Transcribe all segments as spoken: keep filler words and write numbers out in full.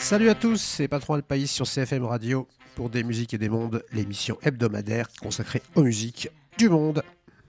Salut à tous, c'est Patron Alpaïs sur C F M Radio pour Des Musiques et des Mondes, l'émission hebdomadaire consacrée aux musiques du monde.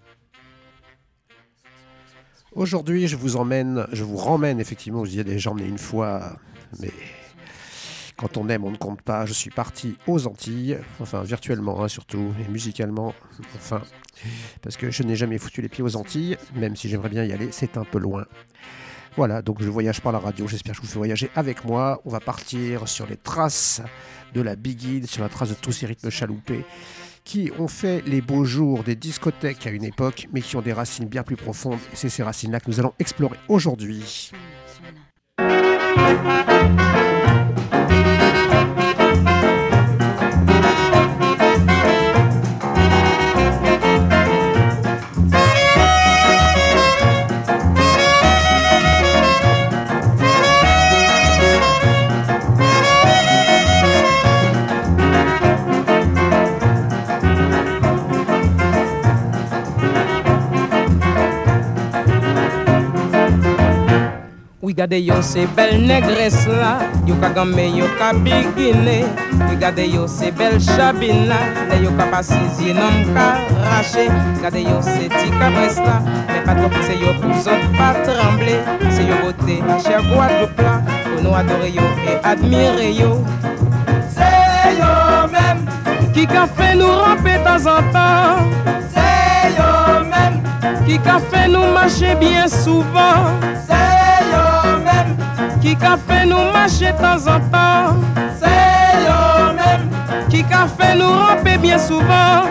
Aujourd'hui, je vous emmène, je vous ramène effectivement, je disais, j'ai emmené une fois, mais quand on aime, on ne compte pas. Je suis parti aux Antilles, enfin virtuellement hein, surtout, et musicalement, enfin, parce que je n'ai jamais foutu les pieds aux Antilles, même si j'aimerais bien y aller, c'est un peu loin. Voilà, donc je voyage par la radio, j'espère que je vous fais voyager avec moi. On va partir sur les traces de la Big Hill, sur la trace de tous ces rythmes chaloupés qui ont fait les beaux jours des discothèques à une époque, mais qui ont des racines bien plus profondes. Et c'est ces racines-là que nous allons explorer aujourd'hui. Regardez yo ces belles négresses là, yo ka gamme yo ka bigine. Regardez yo ces belles chabines là, les yo ka passer nom ka raché. Regardez yo ces petits cabres là, mais pas trop c'est yo pour autres pas trembler. C'est yo beauté, cher Guadeloupe là, pour nous adorer yo et admirer yo. C'est yo même qui ka fait nous ramper de temps en temps. C'est yo même qui ka fait nous marcher bien souvent. Qui qu'a fait nous marcher de temps en temps. C'est yo même qui qu'a fait nous ramper bien souvent.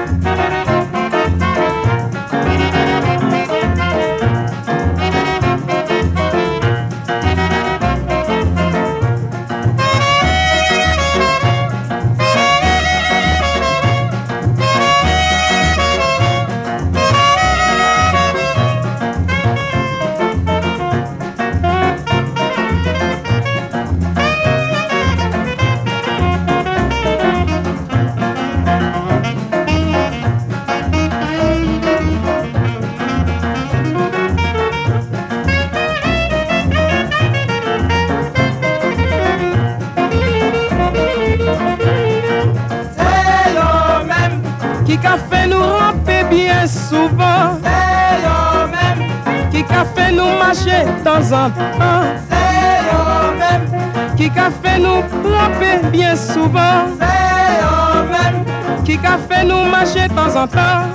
De temps en temps, c'est yo même qui qu'a fait nous ramper bien souvent. C'est yo même qui qu'a fait nous marcher de temps en temps.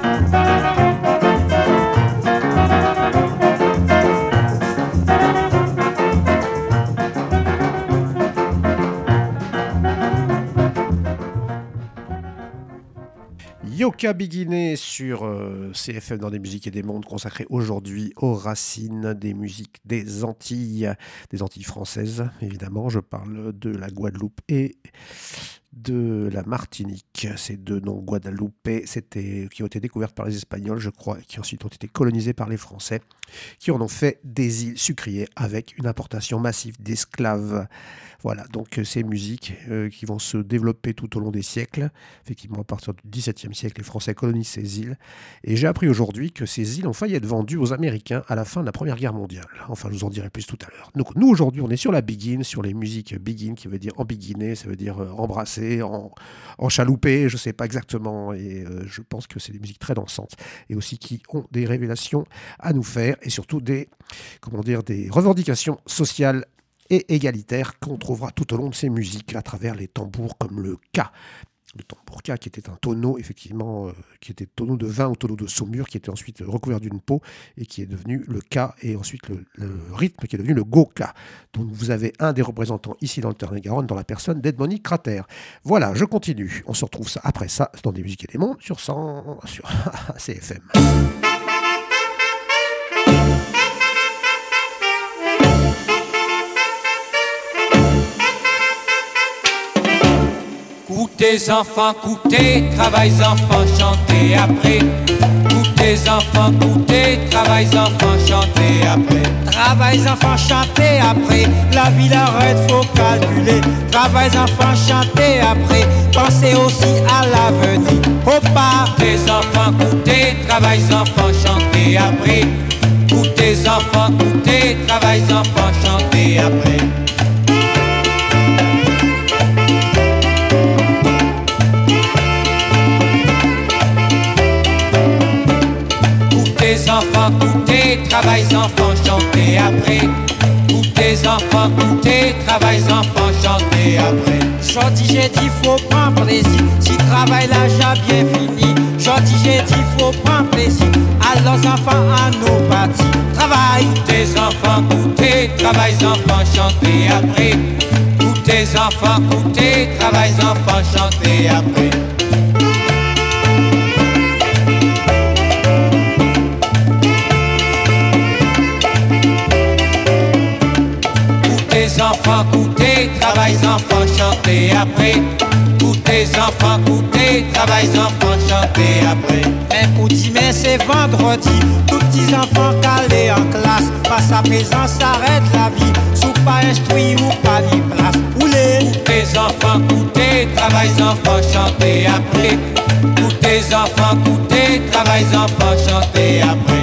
Yoka Biguiné sur euh, C F M dans des musiques et des mondes, consacré aujourd'hui aux racines des musiques des Antilles, des Antilles françaises, évidemment. Je parle de la Guadeloupe et de la Martinique. Ces deux noms guadeloupés, c'était, qui ont été découvertes par les Espagnols, je crois, et qui ensuite ont été colonisés par les Français, qui en ont fait des îles sucrières avec une importation massive d'esclaves. Voilà, donc ces musiques euh, qui vont se développer tout au long des siècles. Effectivement, à partir du dix-septième siècle, les Français colonisent ces îles. Et j'ai appris aujourd'hui que ces îles ont failli être vendues aux Américains à la fin de la Première Guerre mondiale. Enfin, je vous en dirai plus tout à l'heure. Donc, nous, aujourd'hui, on est sur la Biguine, sur les musiques Biguine, qui veut dire embiguiner, ça veut dire euh, embrasser, en, en chaloupé, je ne sais pas exactement. Et euh, je pense que c'est des musiques très dansantes. Et aussi qui ont des révélations à nous faire. Et surtout des, comment dire, des revendications sociales et égalitaire qu'on trouvera tout au long de ces musiques à travers les tambours comme le ka. Le tambour ka qui était un tonneau, effectivement, euh, qui était tonneau de vin ou tonneau de saumure, qui était ensuite recouvert d'une peau et qui est devenu le ka, et ensuite le, le rythme qui est devenu le go-ka. Donc vous avez un des représentants ici dans le Tarn-et-Garonne, dans la personne d'Edmony Crater. Voilà, je continue. On se retrouve ça, après ça dans des musiques et des mondes sur, cent, sur C F M. Coutez enfants, coutez, travaillez enfants, chantez après. Coutez enfants, coutez, travaillez enfants, chantez après. Travaillez enfants, chantez après. La vie l'arrête, faut calculer. Travaillez enfants, chantez après. Pensez aussi à l'avenir. Opa, coutez enfants, coutez, travaillez enfants, chantez après. Coutez enfants, coutez, travaillez enfants, chantez après. enfants, goûtez, travaillez enfants, chantez après. Goûtez enfants, goûtez, travaillez enfants, chantez après. Jodi j'ai dit faut prendre plaisir, si travail là j'ai bien fini. Jodi j'ai dit faut prendre plaisir, alors enfants à nos partis. Travail. Goûtez enfants, goûtez, travaillez enfants, chantez après. Goûtez enfants, goûtez, travaillez enfants, chantez après. Goûtez enfants, goûtez, travaillez enfants, chantez après. Goûtez enfants, goûtez, travaillez enfants, chantez après. Mercredi mais c'est vendredi, tous petits enfants calés en classe. Passe à présent s'arrête la vie, sous pas instruit ou pas ni place. Oulé. Goûtez enfants, goûtez, travaillez enfants, chantez après. Goûtez enfants, goûtez, travaillez enfants, chantez après.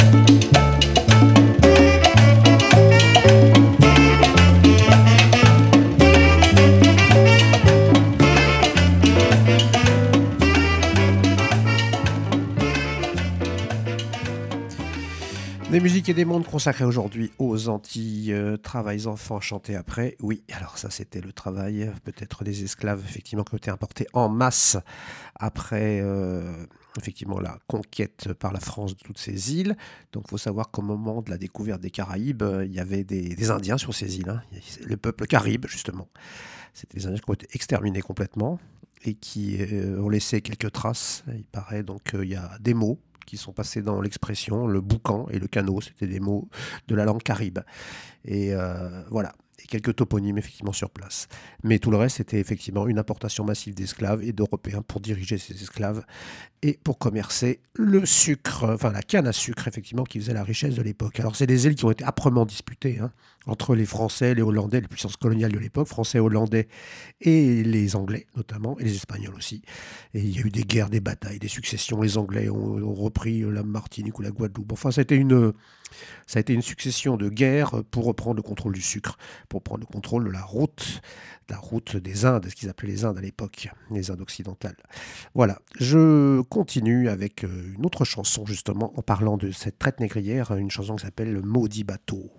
Des musiques et des mondes consacrés aujourd'hui aux Antilles, euh, travails enfants chantés après. Oui, alors ça c'était le travail peut-être des esclaves effectivement qui ont été importés en masse après euh, effectivement la conquête par la France de toutes ces îles. Donc il faut savoir qu'au moment de la découverte des Caraïbes, euh, il y avait des, des Indiens sur ces îles, hein. Le peuple Caribe justement. C'était des Indiens qui ont été exterminés complètement et qui euh, ont laissé quelques traces. Il paraît donc qu'il euh, y a des mots qui sont passés dans l'expression, le boucan et le canot, c'était des mots de la langue caribe. Et euh, voilà, et quelques toponymes effectivement sur place. Mais tout le reste, c'était effectivement une importation massive d'esclaves et d'Européens pour diriger ces esclaves et pour commercer le sucre, enfin la canne à sucre effectivement qui faisait la richesse de l'époque. Alors c'est des îles qui ont été âprement disputées hein, entre les Français, les Hollandais, les puissances coloniales de l'époque, Français, Hollandais et les Anglais notamment, et les Espagnols aussi. Et il y a eu des guerres, des batailles, des successions. Les Anglais ont, ont repris la Martinique ou la Guadeloupe. Enfin, ça a été une, ça a été une succession de guerres pour reprendre le contrôle du sucre, pour prendre le contrôle de la route, la route des Indes, ce qu'ils appelaient les Indes à l'époque, les Indes occidentales. Voilà, je continue avec une autre chanson justement en parlant de cette traite négrière, une chanson qui s'appelle Le Maudit Bateau.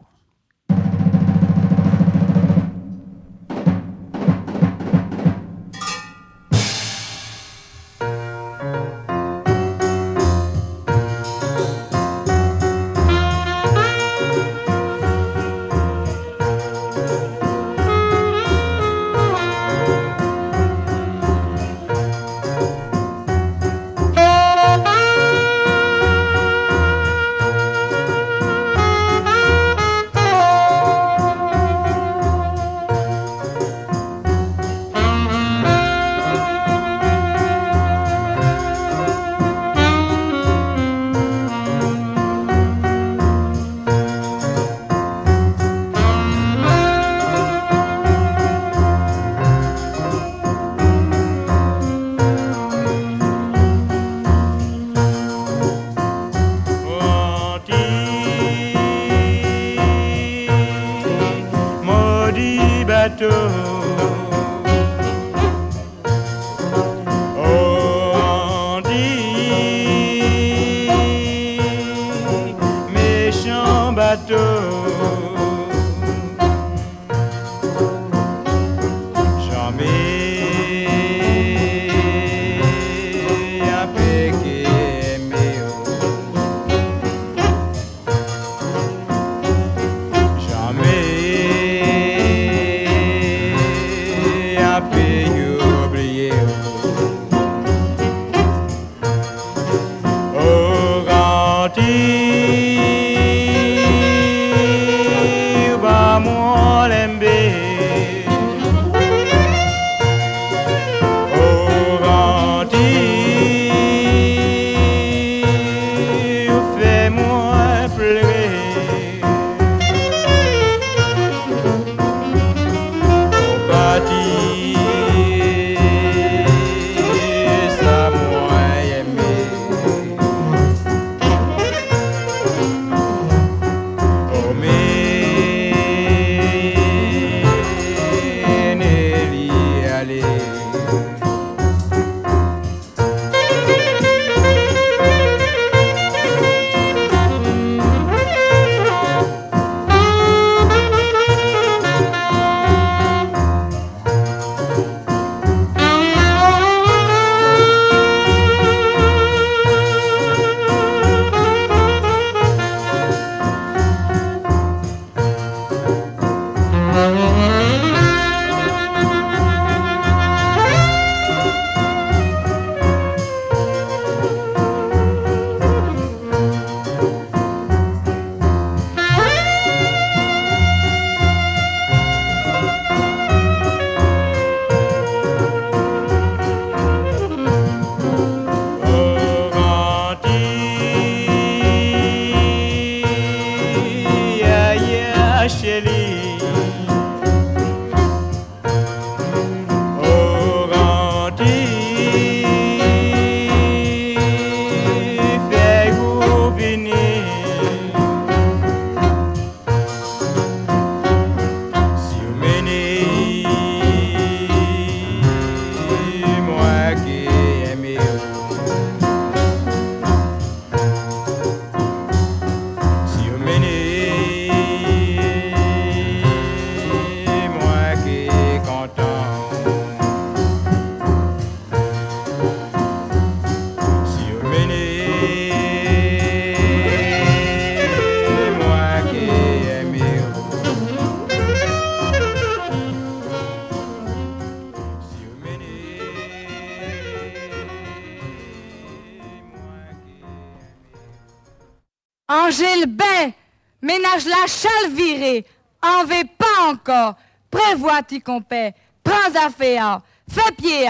Angèle Ben, ménage la chale virée, en vais pas encore, prévois tu compère, prends affaire, fais pied.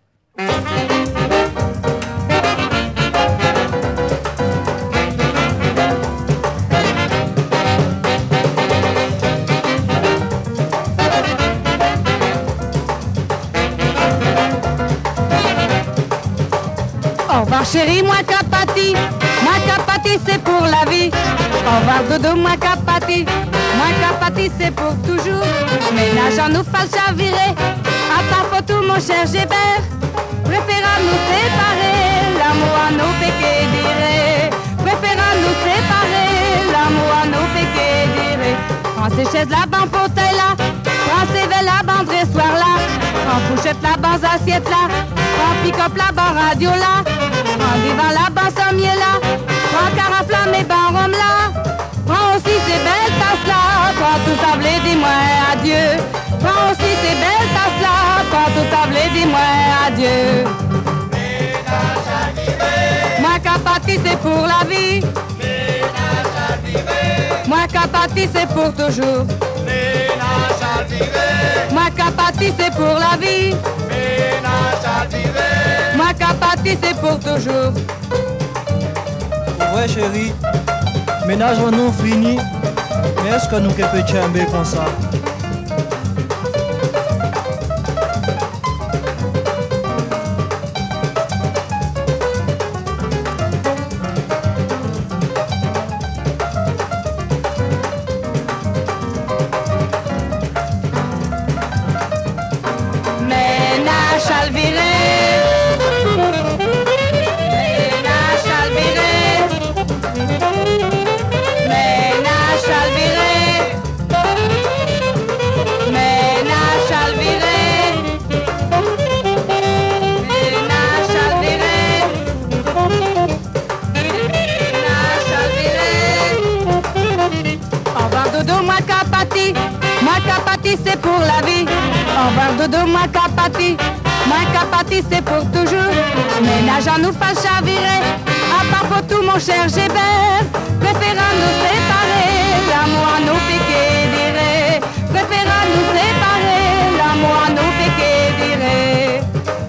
Au revoir chérie, moi capati, moi capati c'est pour la vie. Au revoir dodo, moi capati, moi capati c'est pour toujours. Ménage en nous fasse chavirer, à part photo mon cher Gébert. Préférons nous séparer, l'amour à nos péquets dirait. Préférons nous séparer, l'amour à nos péquets dirait. Prends ces chaises là-bas, fauteuil là, prends ces verres là-bas, dressoir là, prends couchette là-bas, assiette là, prends pick-up là-bas, radio là. Prends divan là-bas, sommier là. Prends carafe là, mais ben rhum là. Prends aussi ces belles tasses là. Prends tout sablé, dis-moi adieu. Prends aussi ces belles tasses là. Prends tout sablé, dis-moi adieu. Ménage à vivre. Moi capati c'est pour la vie. Ménage à vivre. Moi capati c'est pour toujours. Ménage à vivre. Moi capati c'est pour la vie. Ménage à vivre. Moi capati c'est pour toujours. Ouais chérie, ménage nous fini, mais est-ce que nous pouvons chamber comme ça? Ménage à le virer. Moi capati c'est pour la vie. Au revoir dodo, moi capati. Moi capati c'est pour toujours. Ménage en nous fasse chavirer. À part pour tout mon cher Gébert. Préférons nous séparer. L'amour à nous piquer dirait. Préférons nous séparer. L'amour à nous piquer dirait.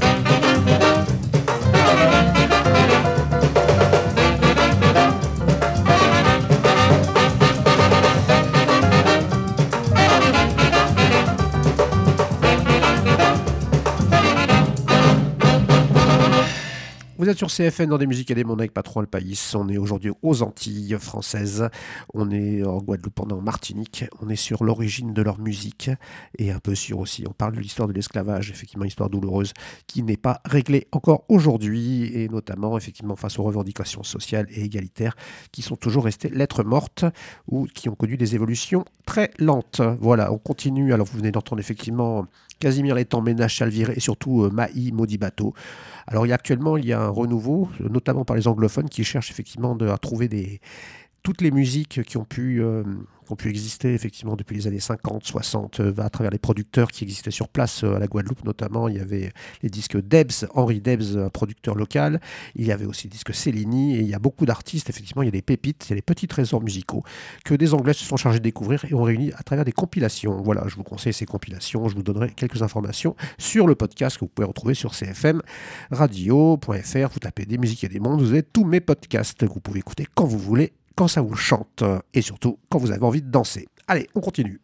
Vous êtes sur C F M dans des musiques et des mondes avec Patron Alpaïs. On est aujourd'hui aux Antilles françaises. On est en Guadeloupe, en Martinique. On est sur l'origine de leur musique et un peu sur aussi, on parle de l'histoire de l'esclavage, effectivement, histoire douloureuse qui n'est pas réglée encore aujourd'hui et notamment, effectivement, face aux revendications sociales et égalitaires qui sont toujours restées lettres mortes ou qui ont connu des évolutions très lentes. Voilà, on continue. Alors, vous venez d'entendre effectivement Casimir Létang, Ménage Chalviré et surtout euh, Maï Modibato. Alors il y a actuellement il y a un renouveau, notamment par les anglophones qui cherchent effectivement de, à trouver des, toutes les musiques qui ont pu, euh, qui ont pu exister effectivement depuis les années cinquante, soixante, euh, à travers les producteurs qui existaient sur place euh, à la Guadeloupe notamment. Il y avait les disques Debs, Henri Debs, un producteur local. Il y avait aussi les disques Cellini et il y a beaucoup d'artistes. Effectivement, il y a des pépites, il y a des petits trésors musicaux que des Anglais se sont chargés de découvrir et ont réuni à travers des compilations. Voilà, je vous conseille ces compilations. Je vous donnerai quelques informations sur le podcast que vous pouvez retrouver sur c f m radio point f r. Vous tapez des musiques et des mondes, vous avez tous mes podcasts que vous pouvez écouter quand vous voulez, quand ça vous chante et surtout quand vous avez envie de danser. Allez, on continue.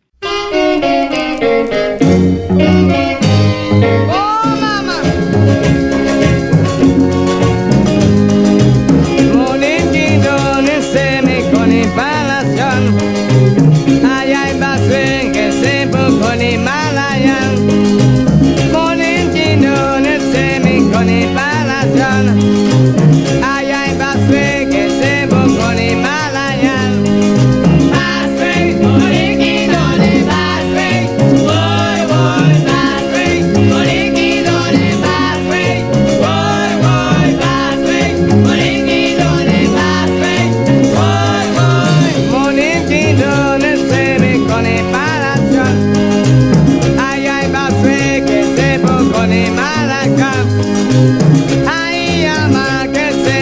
Oh mama, mon équido ne se me connaît pas la son. Aïe aïe basé que c'est pour connaît malaya. Mon équido ne se me connaît pas la son. Aïe aïe basé que c'est pour connaît malaya. Aïe, ama que se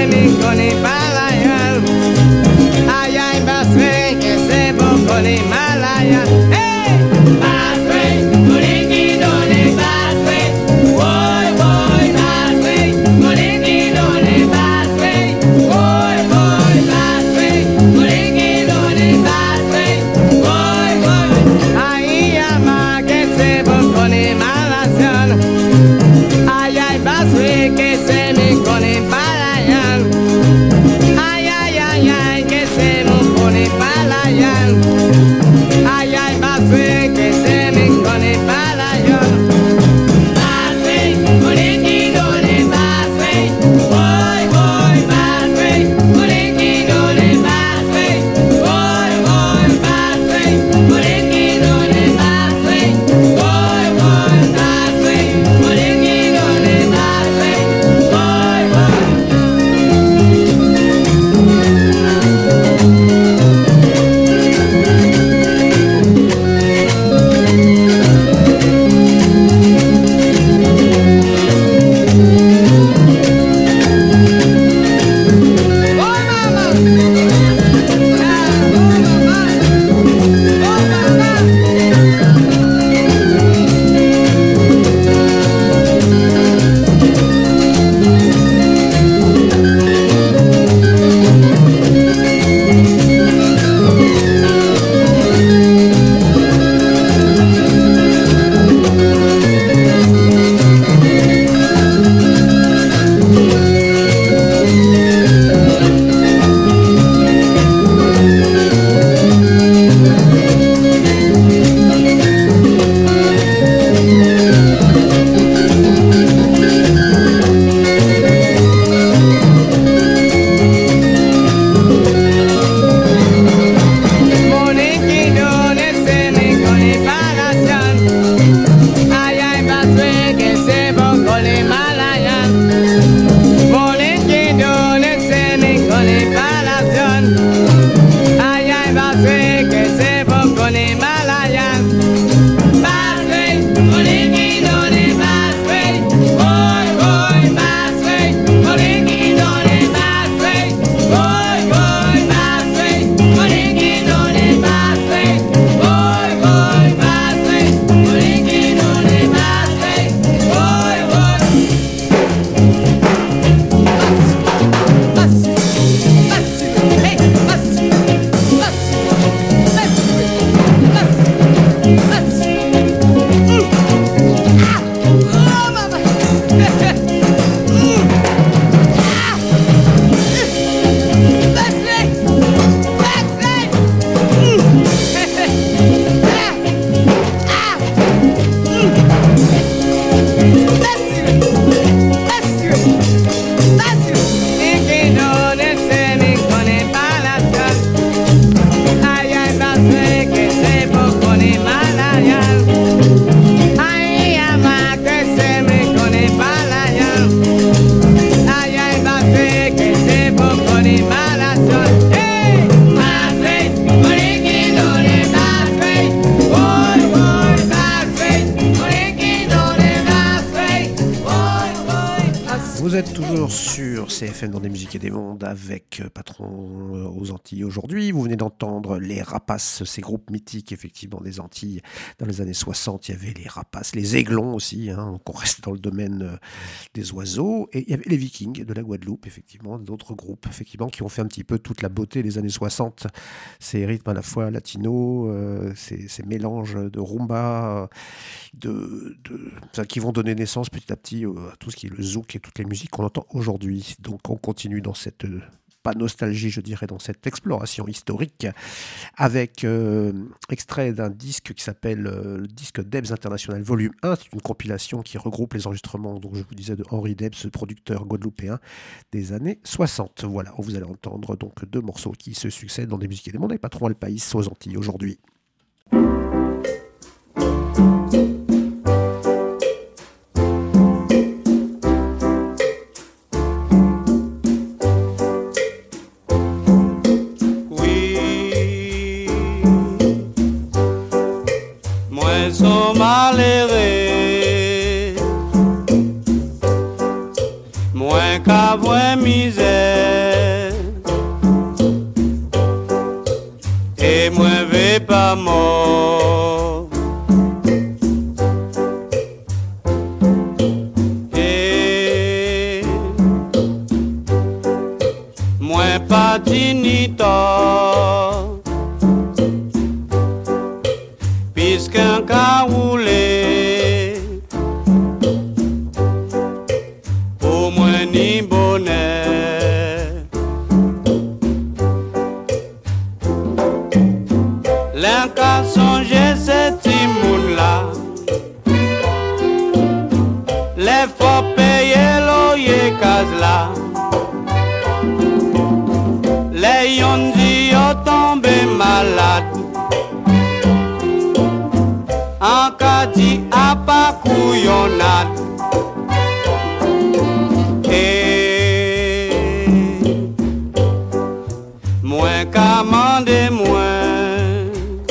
C F M dans des musiques et des mondes avec Patron aux Antilles aujourd'hui. Vous venez d'entendre les Rapaces, ces groupes mythiques effectivement des Antilles. Dans les années soixante, il y avait les Rapaces, les Aiglons aussi, hein, donc on reste dans le domaine des oiseaux. Et il y avait les Vikings de la Guadeloupe, effectivement, d'autres groupes effectivement qui ont fait un petit peu toute la beauté des années soixante. Ces rythmes à la fois latinos, euh, ces, ces mélanges de rumba, de, de, enfin, qui vont donner naissance petit à petit à tout ce qui est le zouk et toutes les musiques qu'on entend aujourd'hui. Donc on continue dans cette, pas nostalgie je dirais, dans cette exploration historique avec euh, extrait d'un disque qui s'appelle euh, le disque Debs International Volume un. C'est une compilation qui regroupe les enregistrements, donc je vous disais, de Henri Debs, ce producteur guadeloupéen des années soixante. Voilà, vous allez entendre donc deux morceaux qui se succèdent dans des musiques et des mondes avec Patron Alpaïs aux Antilles aujourd'hui. Moins qu'à misère et moins vais pas mort et moins pas dignitaire puisqu'un cas roulé ni bonheur. L'un qu'a songé cet immoun-là, les faut payer loyer case-là, les yon dit yo tombé malade, en cas dit à pas couillonnade. Moins qu'à mander moins,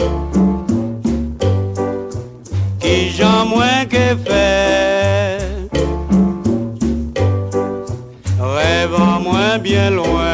qui j'en moins que faire, rêve en moins bien loin.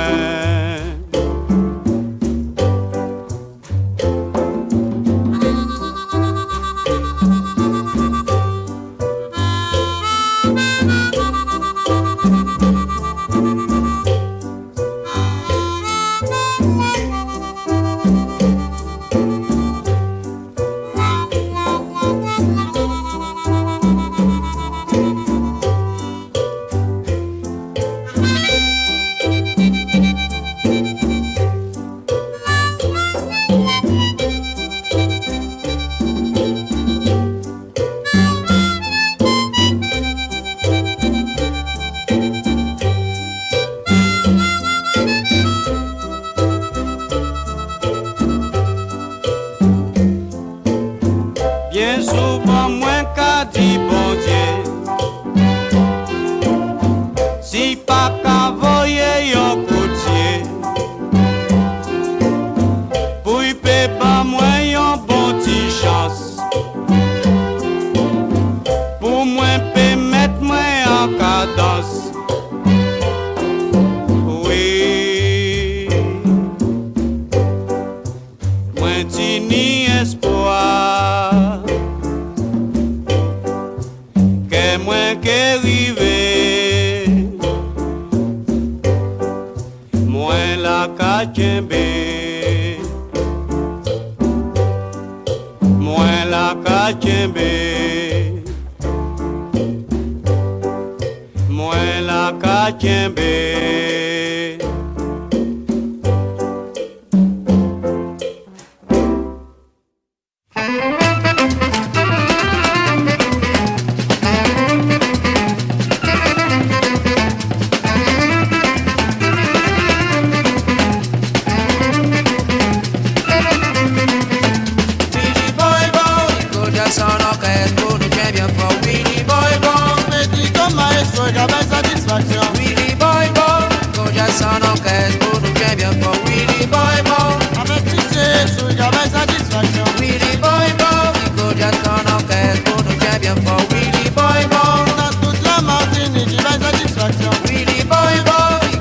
Willy boy boy,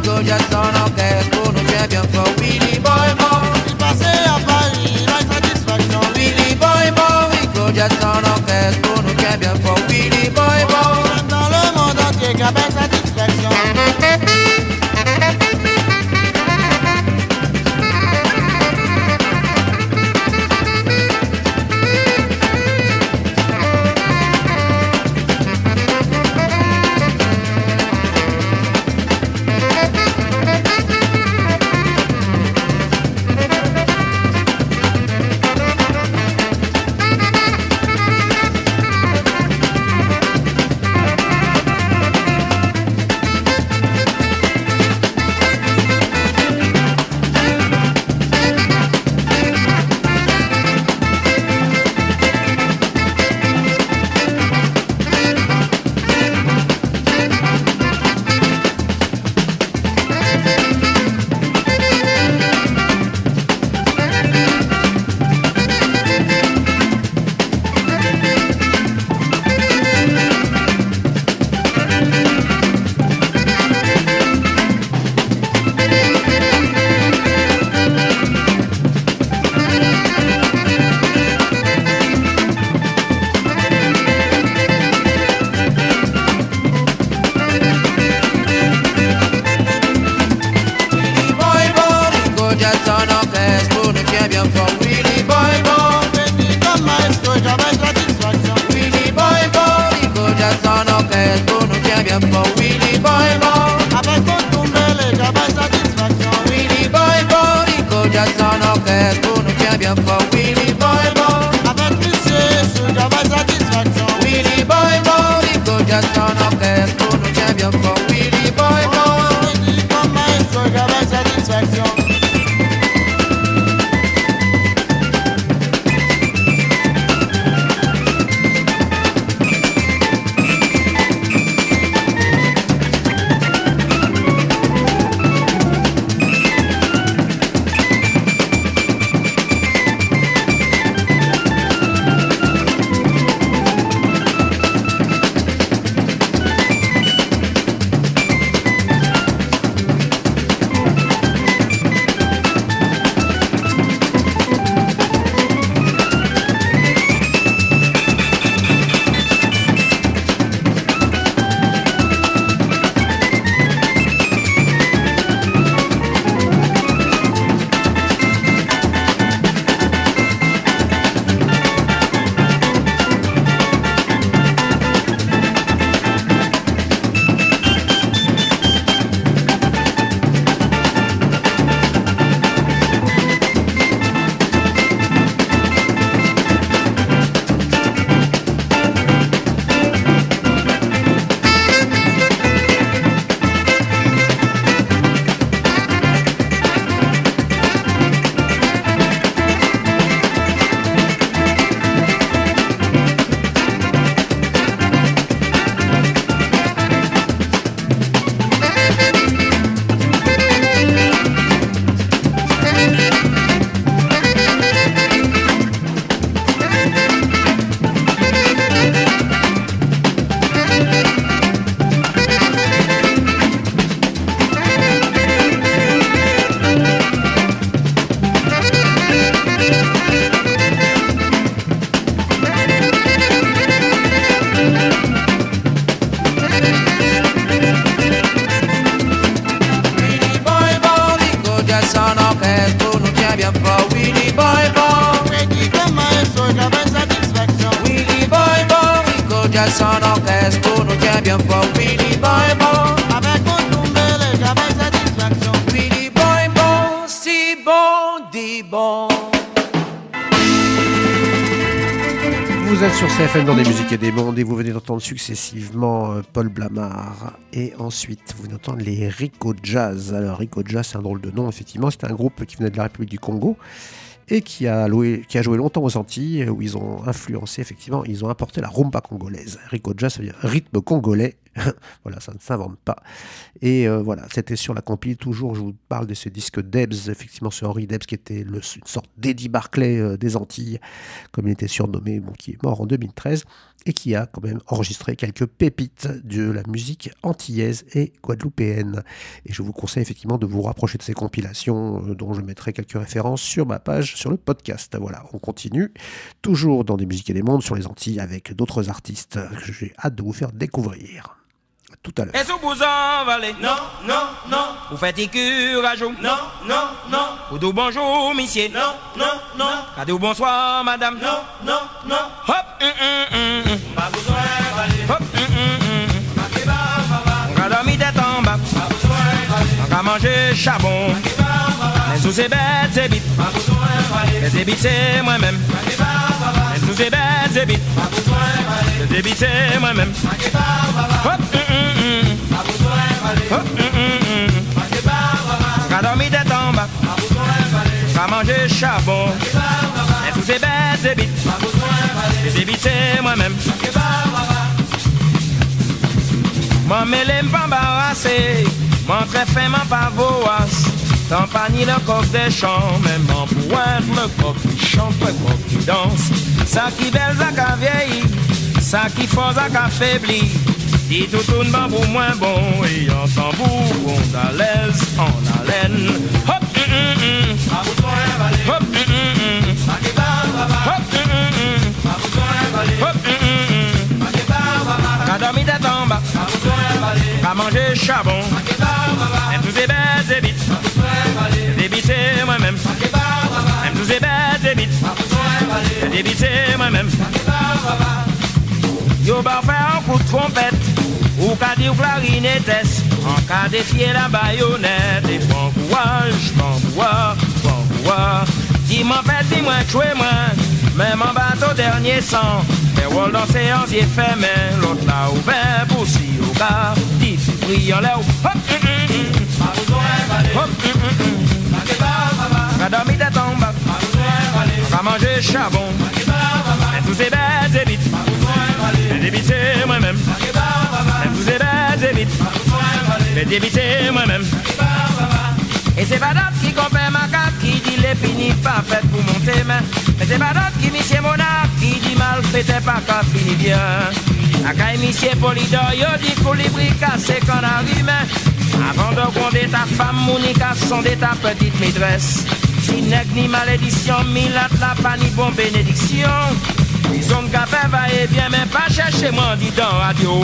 son orchestre pour nous tient bien fort. Willy Boy Bon, Petit comme maestro, j'avais satisfaction. Willy Boy Bon, Rico Jazz son orchestre pour nous tient bien fort. Willy Boy Bon, Avec mon tombele, j'avais satisfaction. Willy Boy Bon, Rico Jazz son orchestre pour nous tient bien fort. Willy Boy Bon, Avec Monsieur, j'avais satisfaction. Willy Boy Bon, Rico Jazz son orchestre pour nous tient bien fort. Willy Boy Bon, Petit comme maestro, j'avais satisfaction. Son orchestre pour nous tient bien fort. Willy Boy Bon, Avec mon tombele, j'avais satisfaction. Willy Boy Bon, si bon, dit bon. Vous êtes sur C F M dans des musiques et des mondes et vous venez d'entendre successivement euh, Paul Blamard et ensuite vous venez d'entendre les Rico Jazz. Alors Rico Jazz, c'est un drôle de nom effectivement, c'était un groupe qui venait de la République du Congo et qui a, loué, qui a joué longtemps aux Antilles, où ils ont influencé, effectivement, ils ont apporté la rumba congolaise. Rico Jazz, ça veut dire rythme congolais. Voilà, ça ne s'invente pas. Et euh, voilà, c'était sur la compil. Toujours, je vous parle de ce disque Debs, effectivement, ce Henri Debs, qui était le, une sorte d'Eddie Barclay euh, des Antilles, comme il était surnommé, bon, qui est mort en deux mille treize, et qui a quand même enregistré quelques pépites de la musique antillaise et guadeloupéenne. Et je vous conseille effectivement de vous rapprocher de ces compilations, euh, dont je mettrai quelques références sur ma page, sur le podcast. Voilà, on continue, toujours dans des musiques et des mondes, sur les Antilles, avec d'autres artistes que j'ai hâte de vous faire découvrir. Tout à l'heure. Est-ce que vous en valez? Non, non, non. Vous faites écure à jour? Non, non, non. Vous dites bonjour, monsieur? Non, non, non. Vous dites bonsoir, madame? Non, non, non. Hop, hum, hum, hum. Pas besoin d'aller. Hop, hum, hum, hum. On va dormir tête en bas. Pas besoin d'aller. On va manger charbon. Mais sous ces bêtes, c'est vite. Pas besoin d'aller. Les débits, c'est moi-même. Mais sous ces bêtes, c'est vite. Pas besoin d'aller. Les débits, c'est moi-même. Hop, hum, hum, hum. Pas besoin d'aller. Hop, hum, hum, hum. On va dormir tête en bas. On va manger charbon. Mais sous ces bêtes, c'est vite. Les débits, c'est moi-même. Moi, mais les m'embarrasser. Mon très fin, mon pavoise. Tant pas ni le coq des champs, même en pointe, le coq qui chante, le coq qui danse. Ça qui belle, ça qui vieillit, ça qui fort, ça qui affaiblit. Dit tout tout le monde pour moins bon, et en tambour, on a l'aise, en haleine. Hop, hum, hum, hum. Hop, hum, hum, hum. Hop, hum, hum, hum. Hop, hum, hum, hum. Qu'a dormi tête en bas, qu'a mangé charbon, et tous ces bêtes et vite. Baby, c'est moi-même. débité moi-même. Yo ba faire un coup de trompette, ou ka dire clarinette, en cas défier la baïonnette. Et bon courage, bon courage, bon courage. Dis-moi fait, dis-moi jouer moi, même en bateau dernier sang. Les rôles dans séance y est fermé, l'autre là ouvert pour si au gars. Dit brille en l'air, hop, hum hum hum. Hop, hum hum hum. Ka dormi de tombe, ka manger charbon. Mais tous ces bêtes évitent, mais débiter moi-même. Mais tous ces bêtes évitent, mais débiter moi-même. Et c'est pas d'autre qui compère ma carte, qui dit l'épini pas fait pour monter main. Mais c'est pas d'autre qui monsieur Monarque, qui dit mal fait pas qu'à finir bien. A caille monsieur Polydor, yo dit colibri cassé qu'on arrive. Avant de gronder ta femme, Monica sonder ta petite maîtresse. Si nèg ni malédiction, milat la pas ni bon bénédiction. Ils ont qu'à faire va et bien, mais pas chercher moi, dis donc, radio,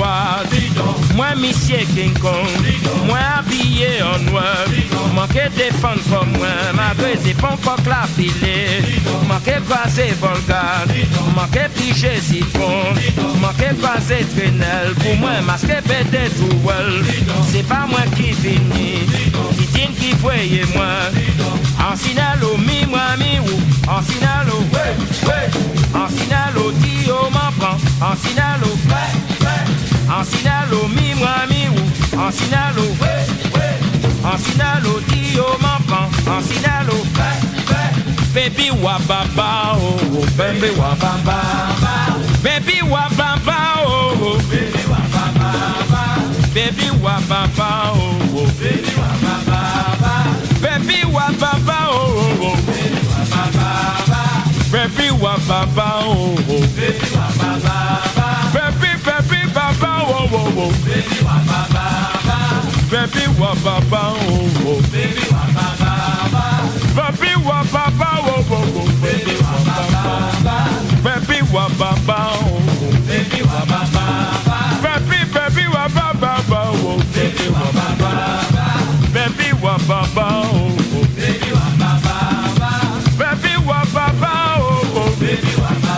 moi, monsieur King Kong, moi, habillé en noir, manqué défendre comme moi, malgré ses pompes la filée, manqué croiser Volga, manqué piger citron, manqué croiser Trinel, pour moi, masqué pété tout well, c'est pas moi qui finis, qui tient qui voyait moi, en sinalo, mi, moi, mi, ou, en sinalo, ouais, ouais, en sinalo, di, oh, m'en prend, en sinalo, ouais, ouais, en sinalo, mi, moi, mi, ou, en sinalo, ouais, ouais, en sinalo, di, oh, m'en prend, en sinalo, ouais, ouais, baby, wababa, oh, oh, baby, wababa, baby, wababa, oh, oh, baby, wababa, baby, wababa, oh, oh, baby, wababa, baby, wababa, oh, oh, baby, wababa, baby, wababa, oh, oh, baby, wababa, baby, baby, baba, oh, oh, oh, baby, wababa, baby, wababa, oh, oh, baby, wababa, baby, wababa, oh, oh, oh, baby, wababa, baby, wababa, oh, oh, baby, wababa, baby, baby, wababa, oh, baby, wababa, baby, wababa, oh, oh, baby, wababa, baby, wababa, oh, oh, baby,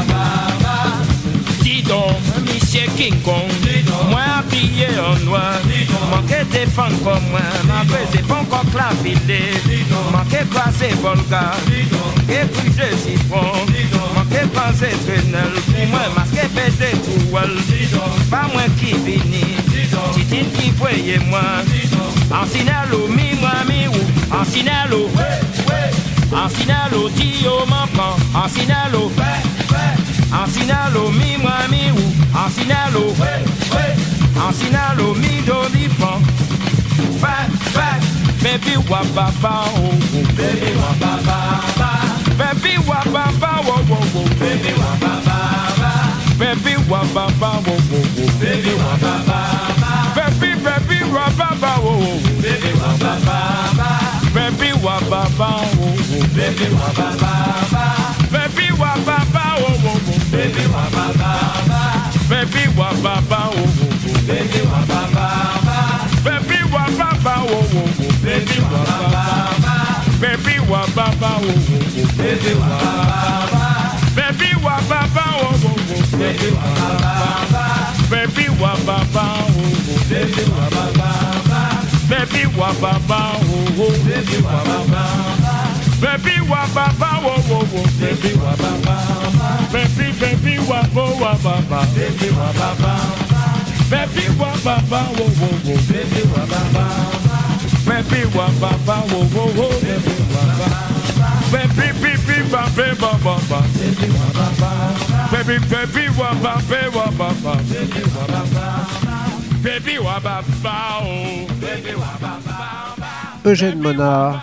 wababa. Dis donc, monsieur King Kong, moi habillé en noir, manqué défendre comme moi, malgré c'est bon comme la filée, manqué passer Volga, manqué bouger citron, manqué passer Trinel, pour moi masqué pété tout well, pas moi qui vini, titine qui voyait moi, en sinalo, mi, moi, mi, ou, en sinalo, en sinalo, di, oh, m'en prend, en sinalo, en sinalo, mi, moi, mi, ou, en sinalo, en sinalo, mi, do, di, pan, fa, fa, baby, wababa, oh, oh, baby, wababa, baby, wababa, oh, oh, oh, baby, wababa, baby, wababa, oh, oh, oh, baby, wababa, baby, baby, wababa, oh, oh, baby, wababa, baby, wababa, oh, oh, baby, wababa, baby, wababa, oh, oh, oh, baby, wababa, baby, wababa, oh, oh, oh, baby, wababa, baby, wababa, oh, oh, oh, baby, wababa, baby, wababa, oh, oh, oh, baby, wababa, baby, wababa, oh, oh, oh, baby, wababa, baby, wababa, oh, oh, baby, wababa, baby, wababa, oh, oh, baby, wababa, baby, wababa, oh, oh, oh, baby, wababa, baby, baby, wabo, wababa, baby, wababa, baby, wababa, oh, oh, oh, baby, wababa, baby, wababa, oh, oh, oh, baby, wababa, baby, baby, baby, wababa, baby, wababa, baby, baby, wababa, wababa, baby, wababa, baby, wababa, oh, baby, wababa. Eugène Monard,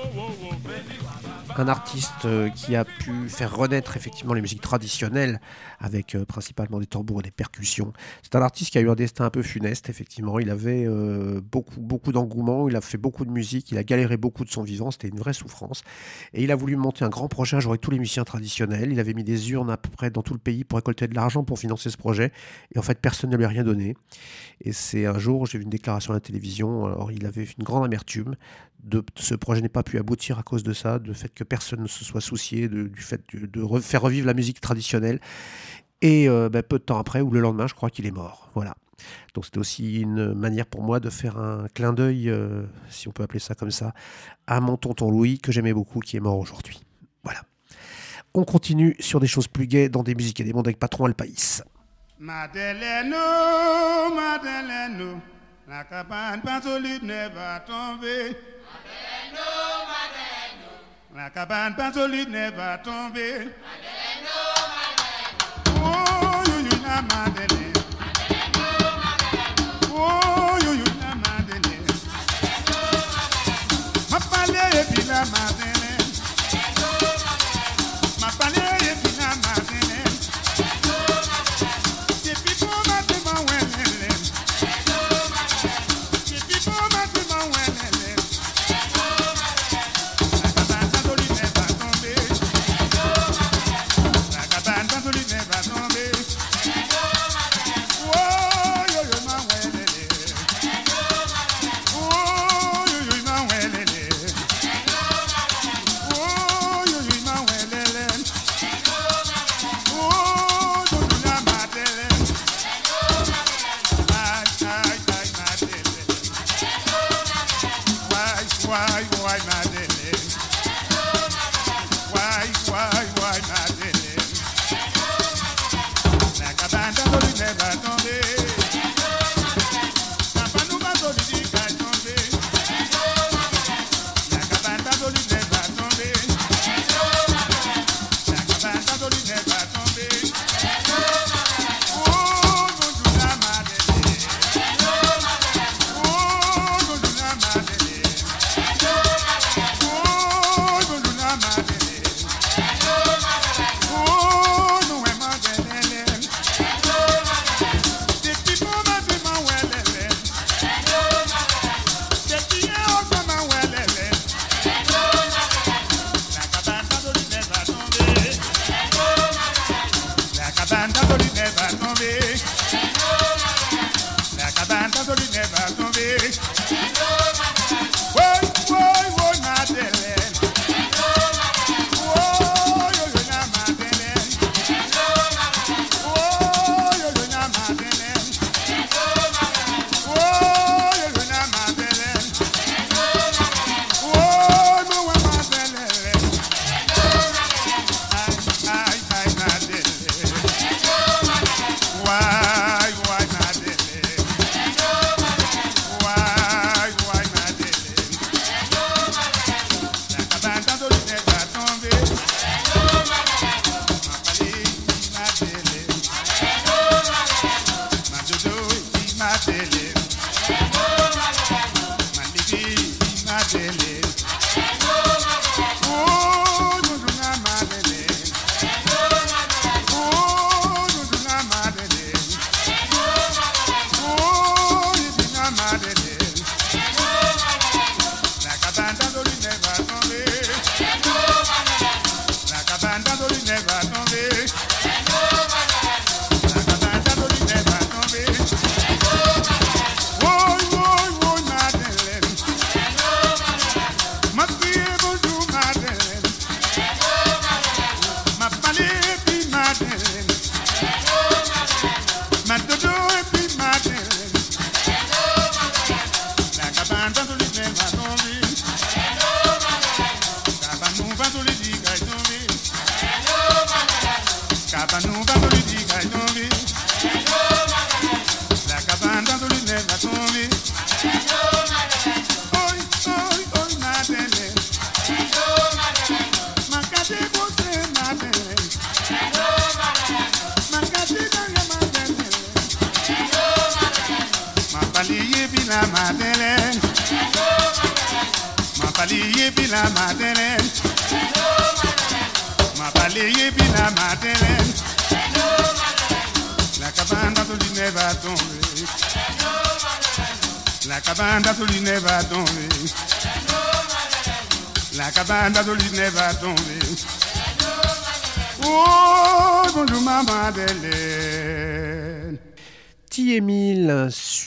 un artiste qui a pu faire renaître effectivement les musiques traditionnelles avec euh, principalement des tambours et des percussions. C'est un artiste qui a eu un destin un peu funeste, effectivement. Il avait euh, beaucoup, beaucoup d'engouement, il a fait beaucoup de musique, il a galéré beaucoup de son vivant, c'était une vraie souffrance. Et il a voulu monter un grand projet, un jour avec tous les musiciens traditionnels. Il avait mis des urnes à peu près dans tout le pays pour récolter de l'argent pour financer ce projet. Et en fait, personne ne lui a rien donné. Et c'est un jour, j'ai vu une déclaration à la télévision, alors il avait une grande amertume. De, ce projet n'est pas pu aboutir à cause de ça, du fait que personne ne se soit soucié de, du fait de, de re- faire revivre la musique traditionnelle. Et euh, bah, peu de temps après, ou le lendemain, je crois qu'il est mort. Voilà. Donc c'était aussi une manière pour moi de faire un clin d'œil, euh, si on peut appeler ça comme ça, à mon tonton Louis, que j'aimais beaucoup, qui est mort aujourd'hui. Voilà. On continue sur des choses plus gaies dans des musiques et des mondes avec Patron Alpaïs. Madeleine, oh, Madeleine, oh, la cabane pas solide ne va tomber. Madeleine, oh, Madeleine, oh, la cabane pas solide ne va tomber. Madeleine, oh, Madeleine, oh, you, you, la Madeleine. Madeleine, oh, Madeleine, oh, you, you, la Madeleine. Madeleine, oh, Madeleine, ma palais et puis la Madeleine. Madeleine, oh, Madeleine, ma palais et puis la Madeleine.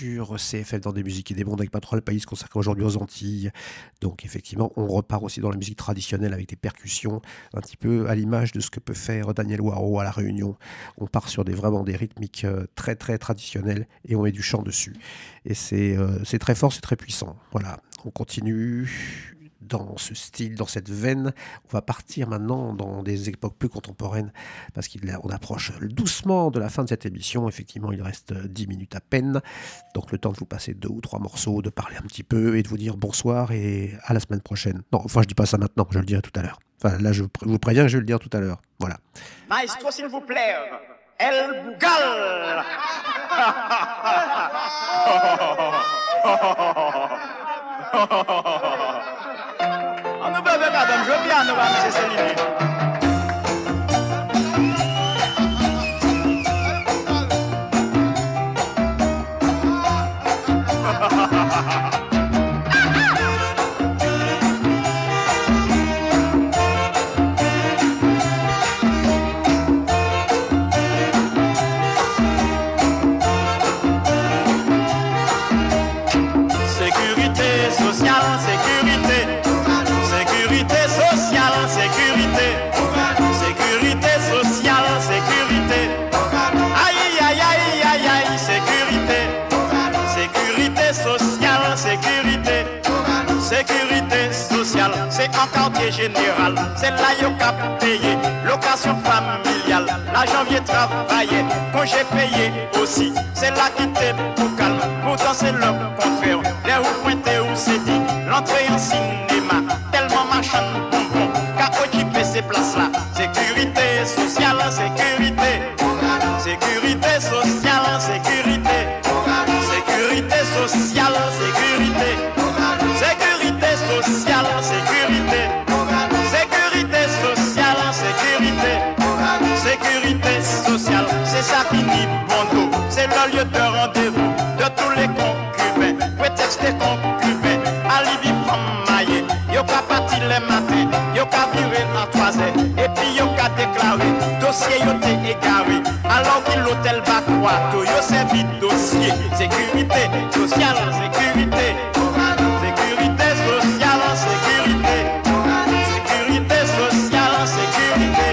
sur C F M dans des musiques et des mondes avec Patrol Pays consacré aujourd'hui aux Antilles. Donc effectivement, on repart aussi dans la musique traditionnelle avec des percussions, un petit peu à l'image de ce que peut faire Daniel Waro à La Réunion. On part sur des, vraiment des rythmiques très très traditionnels et on met du chant dessus. Et c'est, euh, c'est très fort, c'est très puissant. Voilà, on continue dans ce style, dans cette veine. On va partir maintenant dans des époques plus contemporaines parce qu'on approche doucement de la fin de cette émission. Effectivement, il reste dix minutes à peine. Donc le temps de vous passer deux ou trois morceaux, de parler un petit peu et de vous dire bonsoir et à la semaine prochaine. Non, enfin je dis pas ça maintenant, je le dirai tout à l'heure. Enfin là, je vous préviens que je vais le dire tout à l'heure. Voilà. Maestro, s'il vous plaît, El Bougal. On nous peut faire madame, je viens, nous va monsieur Céline. Sécurité sociale, sécurité. Sécurité sociale, sécurité. Sécurité sociale, sécurité. Aïe, aïe, aïe, aïe, aïe, sécurité. Sécurité sociale, sécurité. Sécurité sociale, c'est en quartier général. C'est là yo cap payé. Location familiale, là janvier travaillé. Congé payé aussi. C'est là qui t'est pour calme. Pourtant c'est le contraire. Les roues pointées où c'est dit. L'entrée en cinéma. Tellement marchand bonbon. Qu'à occuper ces places-là. Sécurité sociale, sécurité. Sécurité sociale, sécurité. Sécurité sociale, sécurité. Sécurité sociale, sécurité. Sécurité sociale, sécurité. Sécurité sociale, c'est ça qui dit bon dos. C'est le lieu de rendez-vous de tous les concubins. Prétexte des concubins, alibi femme maillée. Yo ka parti les matins, yo ka viré à trois heures. Et puis yo ka déclaré, dossier yo t'est égaré. Alors que l'hôtel va croire, tout yo servi dossier. Sécurité sociale, sécurité. Sécurité sociale, sécurité. Sécurité sociale, sécurité.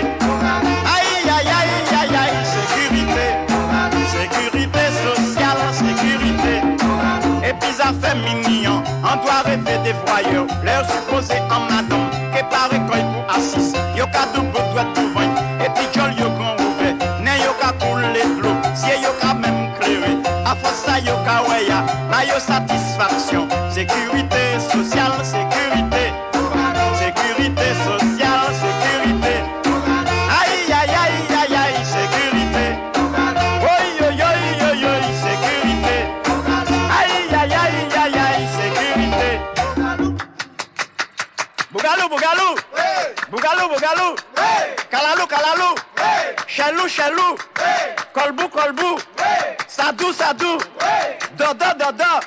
Aïe, aïe, aïe, aïe, aïe, sécurité. Sécurité sociale, sécurité. Et puis ça fait mignon, on doit rêver des voyeurs. Leur supposé en madame, qui paraît qu'on pour assis. Yo ka double doit tout vendre. Et puis jol yo grand ouvert, ne yo ka couler de l'eau. Si yo ka même clairé, à force ça yo ka weya, na yo satisfaction. Sécurité sociale, sécurité. Sécurité sociale, sécurité. Aïe, aïe, aïe, aïe, aïe, sécurité. Oi, oi, oi, oi, oi, sécurité. Aïe, aïe, aïe, aïe, aïe, sécurité. Bougalou, Bougalou. Bougalou, Bougalou. Kalalou, Kalalou. Chalou, Chalou. Kolbou, Kolbou. Sadou, Sadou. Dodo, Dodo.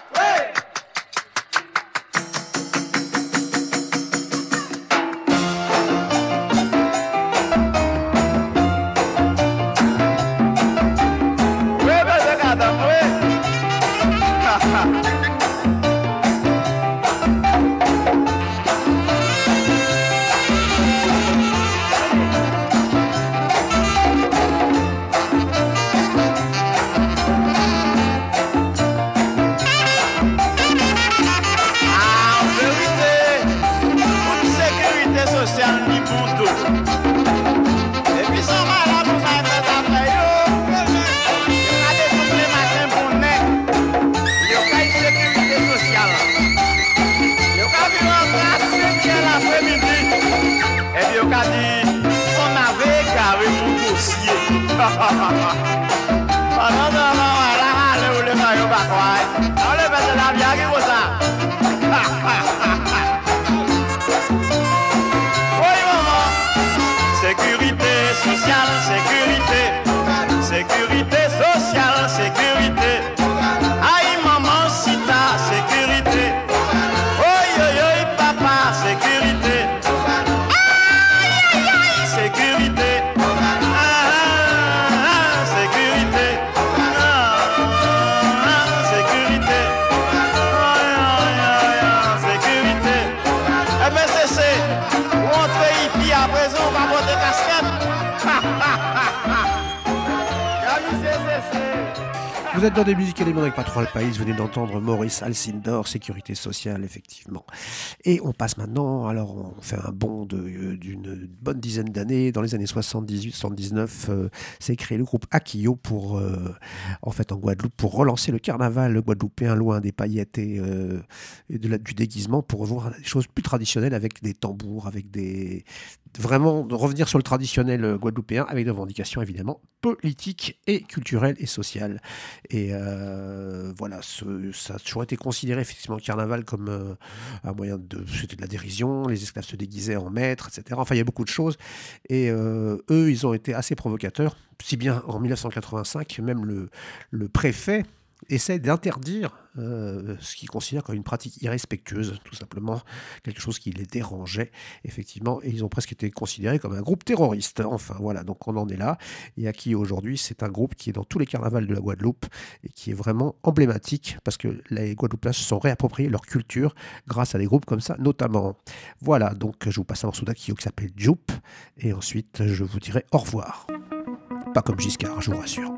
Sécurité sociale, sécurité. Sécurité sociale, sécurité. Aïe maman, si ta sécurité. Oi, oi, oi, papa, sécurité. Aïe, aïe, aïe, sécurité. Ah, ah, ah, sécurité. Ah, ah, sécurité. Vous êtes dans des musiques éléments avec Patron Alpaïs, vous venez d'entendre Maurice Alcindor, Sécurité sociale, effectivement. Et on passe maintenant, alors on fait un bond de, d'une bonne dizaine d'années, dans les années soixante-dix-huit soixante-dix-neuf, euh, s'est créé le groupe Akio pour, euh, en fait en Guadeloupe, pour relancer le carnaval guadeloupéen loin des paillettes et, euh, et de la, du déguisement, pour revoir des choses plus traditionnelles avec des tambours, avec des... Vraiment de revenir sur le traditionnel guadeloupéen avec des revendications évidemment politiques et culturelles et sociales. Et euh, voilà, ce, ça a toujours été considéré effectivement le carnaval comme euh, un moyen de... C'était de la dérision, les esclaves se déguisaient en maîtres, et cetera. Enfin, il y a beaucoup de choses. Et euh, eux, ils ont été assez provocateurs, si bien en dix-neuf cent quatre-vingt-cinq, même le, le préfet essaie d'interdire euh, ce qu'ils considèrent comme une pratique irrespectueuse, tout simplement, quelque chose qui les dérangeait, effectivement, et ils ont presque été considérés comme un groupe terroriste. Enfin, voilà, donc on en est là, et à qui aujourd'hui, c'est un groupe qui est dans tous les carnavals de la Guadeloupe, et qui est vraiment emblématique, parce que les Guadeloupéens se sont réappropriés leur culture grâce à des groupes comme ça, notamment. Voilà, donc je vous passe un morceau d'Akio qui s'appelle Jup, et ensuite, je vous dirai au revoir. Pas comme Giscard, je vous rassure.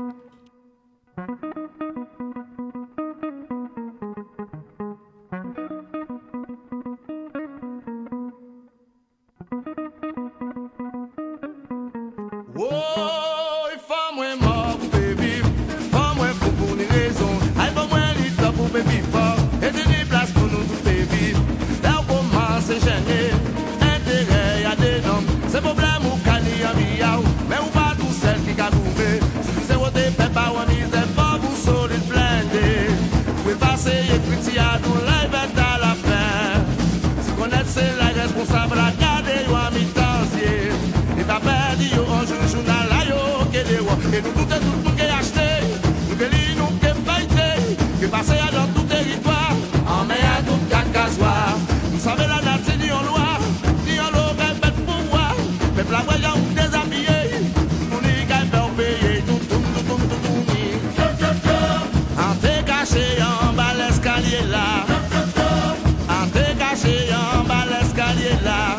Oh, femme moi mort pour baby, femme moi pour pour une raison. Elle va moi l'île pour baby fort, et des places pour nous tout baby. Là où commence c'est gêné, intérêt y'a des noms. C'est problème ou cani à miaou, mais ou pas tout seul qui a goûté. Si vous êtes voté papa ou amis, c'est pas vous solide blindé. Vous pouvez passer et petit à nous live à la fin. Si connaître c'est la responsable à garder ou à mi-temps. Et pas perdu un jour journal là yo que des rois et nous tout tout le monde qui acheté nous que li nous que fighter que passer dans tout territoire en mer à tout cacasoir nous savons la nature ni en loi ni en l'eau bête pouvoir peuple la voyant ou déshabillé nous ni qu'à faire payer tout tout tout tout tout tout ni en te caché en bas l'escalier là en te caché en bas l'escalier là.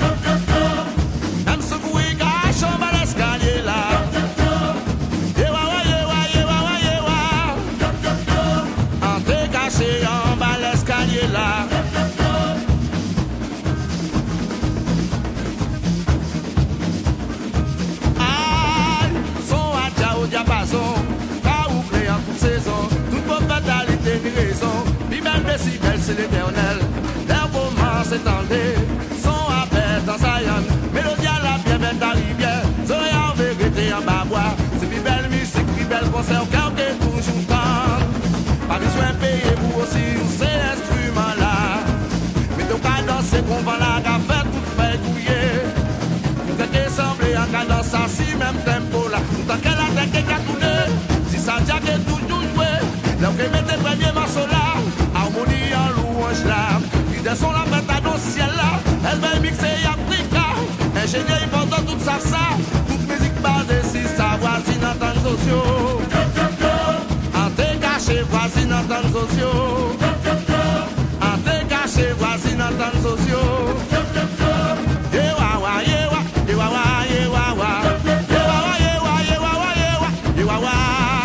C'est l'éternel, l'air moment s'étendait, son appel dans Zion, mélodie à la bien belle rivière, soleil en vérité en bas bois, c'est plus belle musique, plus belle concert, au cœur qui est toujours temps. Pas besoin de payer pour aussi ces instruments-là, mais donc à danser qu'on va là, qu'à faire tout fait couiller, tout est qui semblé en cadence à si même tempo là, tout en qu'elle a tête qui a tourné, si ça tient qui est toujours joué, donc elle met les premiers morceaux là. Harmonie en louange là, puis descend la bête dans le ciel là, elle va mixer Africa, ingénieur il porte tout ça ça, toute musique basée si ça voisine en temps sociaux, en te caché voisine en temps sociaux, en te caché voisine en temps sociaux, yewa wa yewa, yewa wa yewa wa, yewa wa yewa yewa wa yewa, yewa wa,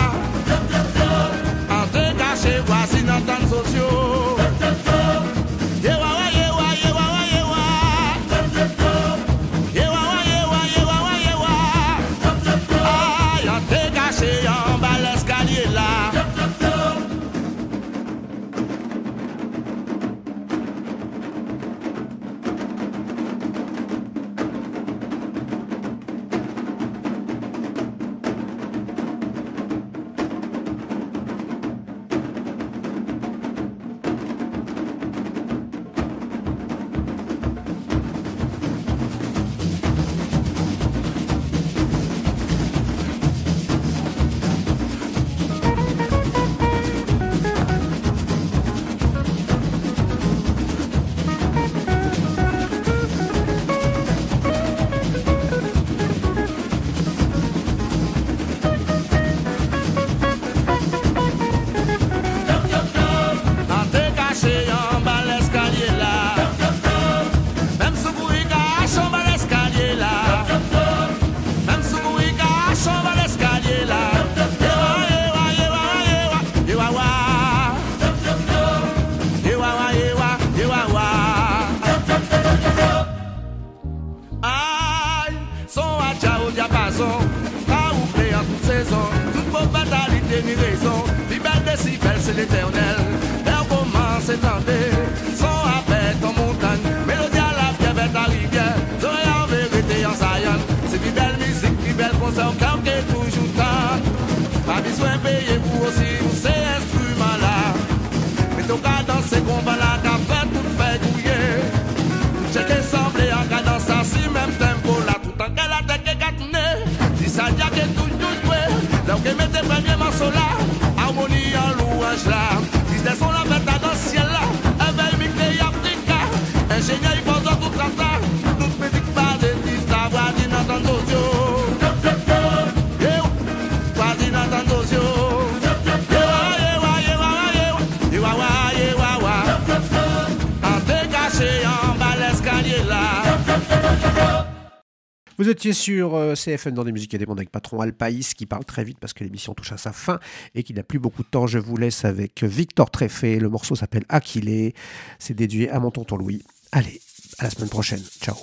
en te caché voisine en temps sociaux. combinaison. Les belles décibels, c'est l'éternel. L'air commence à tenter. Son appel en montagne. Mélodie à la pierre, bête à rivière. Zoé en vérité en Zion. C'est plus belle musique, plus belle concert. Au cœur qui est toujours temps. Pas besoin de payer pour aussi pour ces instruments-là. Mais ton cas dans ces combats-là, t'as fait tout fait couiller. J'ai qu'à sembler en cadence à si même tempo-là. Tout en qu'elle a tête qu'à tourner. Si ça dit que tout tout joué. Là où qu'elle met tes premiers morceaux là. Harmonie en louange là. Ils des sons la fête dans le ciel là. Éveil micré Africa. Ingénieur il pose tout ça ça. Toute musique par des dix. La voix dit n'entend d'audio. Voix dit n'entend d'audio. Vous étiez sur euh, C F M dans des musiques et des mondes avec Patron Alpaïs qui parle très vite parce que l'émission touche à sa fin et qu'il n'a plus beaucoup de temps. Je vous laisse avec Victor Treffé. Le morceau s'appelle Aquilé. C'est dédié à mon tonton Louis. Allez, à la semaine prochaine. Ciao.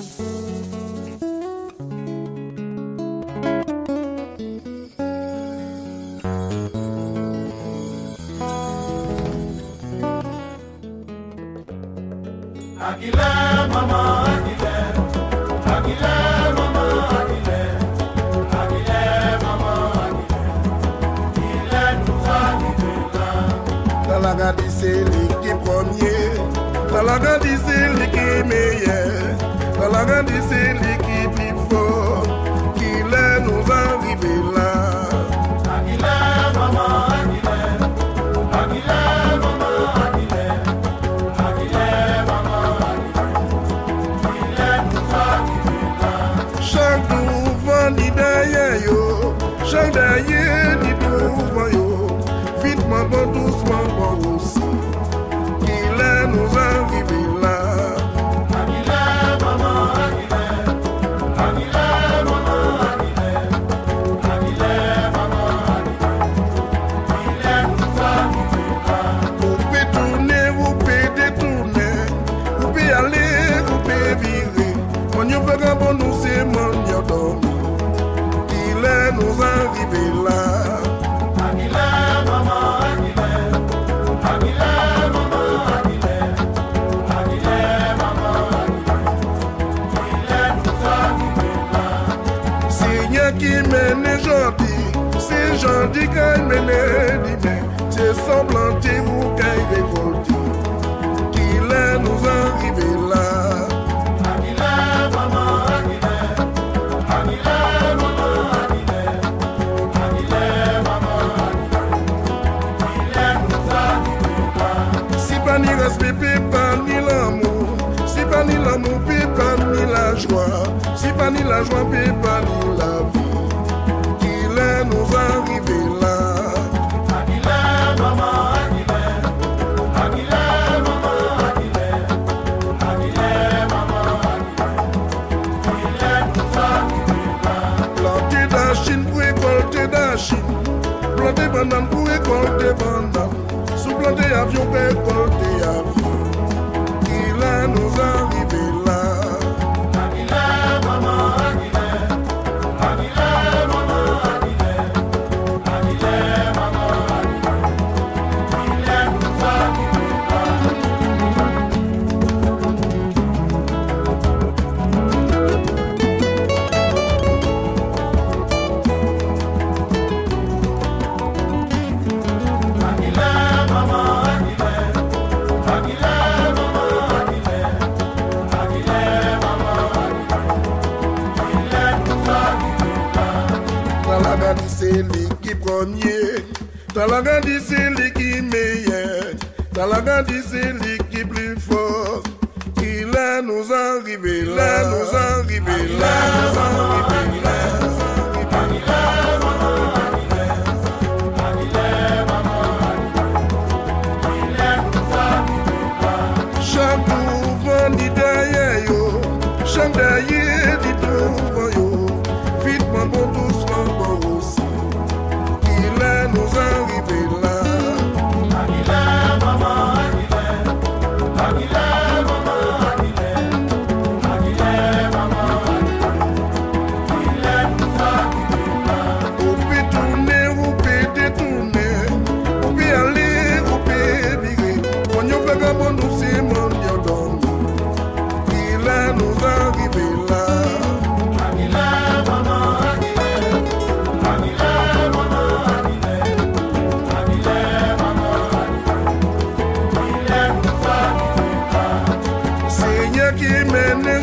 Aquilé, maman, Aquilé. Aquilé, maman, Aquilé. Aquilé, maman, Aquilé. Il est nous arrivé là. Dans la garde, c'est lui qui est premier. Dans la garde, c'est lui qui est meilleur. Dans la garde, c'est lui qui est plus fort. Qu'il est nous arrivé là. Aquilé, maman, Aquilé. Aquilé, maman, Aquilé. Aquilé, maman, Aquilé. Il est nous arrivé là. Chaque devant ni derrière yo, chaque derrière ni devant yo. Vitement bon, doucement bon aussi. Qu'il est nous arrivé là. Aquilé, maman, Aquilé. Aquilé, maman, Aquilé. Aquilé, maman, Aquilé. Il est nous arrivé là. Vous pouvez tourner, vous pouvez détourner. Vous pouvez aller, vous pouvez virer. Mon yo fait bon nous c'est mon yo dormi. Il est nous arrivé là. Aquilé, maman, Aquilé. Aquilé, maman, Aquilé. Aquilé, maman, Aquilé. Il est nous arrivé là. Seigneur qui mène aujourd'hui, c'est gentil qui mène demain. C'est semblant de vous qui révolte. Qu'il est nous arrivé là. Aquilé, maman, Aquilé. Aquilé, maman, Aquilé. Aquilé, maman, Aquilé. Il est nous arrivé là. Si pas ni respect, pas ni l'amour. Si pas ni l'amour, pas ni la joie. Si pas ni la joie, pas ni la vie. Qu'il est nous arrivé là. Aquilé, maman, Aquilé. Aquilé, maman, Aquilé. Aquilé, maman, Aquilé. Il est nous arrivé là. Planter de la Chine pour récolter de la Chine. Planter banane pour récolter banane. Sous-planter avion pour récolter avion. Qu'il est nous arrivé là. Aquilé, maman, Aquilé. Aquilé, maman, Aquilé. Aquilé, maman, Aquilé. Il est nous arrivé Aquilé, maman, Aquilé. Aquilé, maman, Aquilé. Aquilé, maman, Aquilé. Il est nous arrivé là. Dans la garde, c'est lui qui premier. Dans la garde, c'est lui qui meilleur. Dans la garde, c'est lui qui plus fort. Il est nous arrivé là, nous arrivé là, nous arrivé là. Aquilé, maman, Aquilé. Aquilé, maman, Aquilé. Il est nous arrivé là. Chaque devant ni derrière yo, chaque derrière ni devant yo. Vitement bon, doucement bon aussi. Il est nous arrivé là. Aquilé, maman, Aquilé. Aquilé, maman, Aquilé. Aquilé, maman, Aquilé. Il est mené